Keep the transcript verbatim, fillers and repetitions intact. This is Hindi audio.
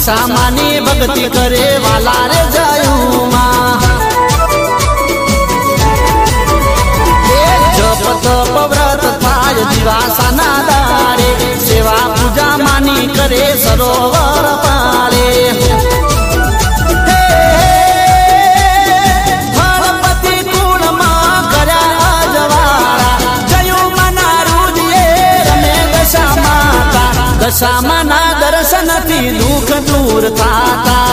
दशामानी भक्ति करे वाला रे जायू माँ। जप तप व्रत थाय दिवासा ना दारे, सेवा पूजा मानी करे सरोवर पारे। गणपति कुल माँ कर्या अजवाड़ा, जयू मना रुजिए रमे दशा माता। दशा मना दर्शन थी दुख दूर थाता।